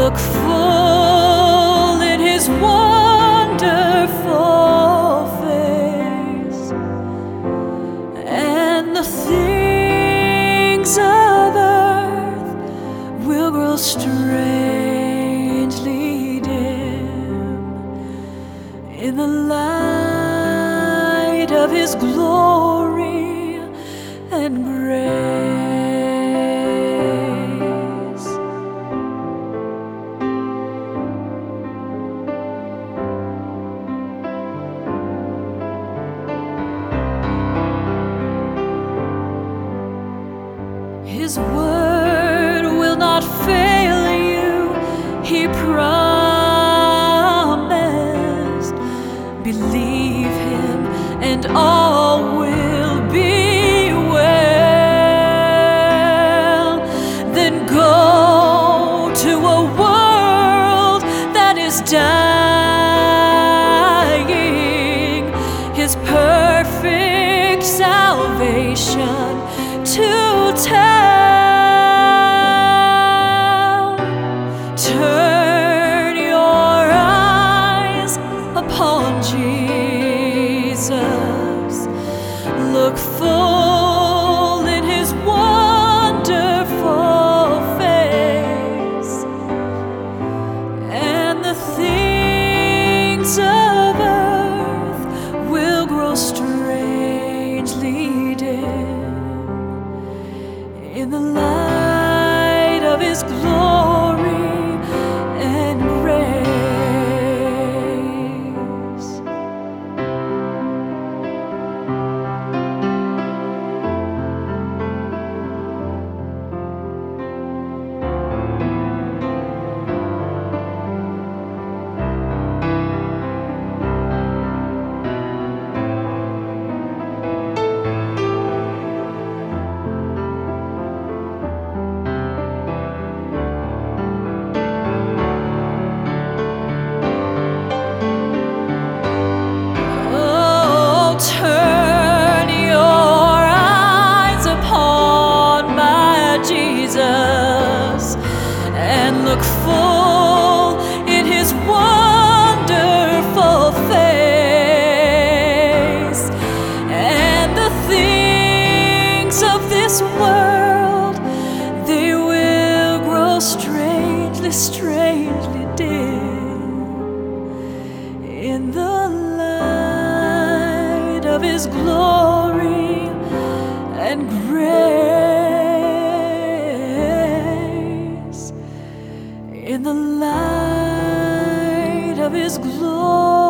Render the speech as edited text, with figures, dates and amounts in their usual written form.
look full in His wonderful face, and the things of earth will grow strangely dim in the light of His glory and grace. His word will not fail you, He promised. Believe Him and all will be well. Then go to a world that is dying, His perfect salvation to tell. Turn your eyes upon Jesus. Look full in His wonderful face, and the things of earth will grow strangely dim in the light of His glory and grace. Turn your eyes upon my Jesus, and look full in His wonderful face, and the things of this world, they will grow strangely, strangely dim in the light of His glory and grace, in the light of His glory.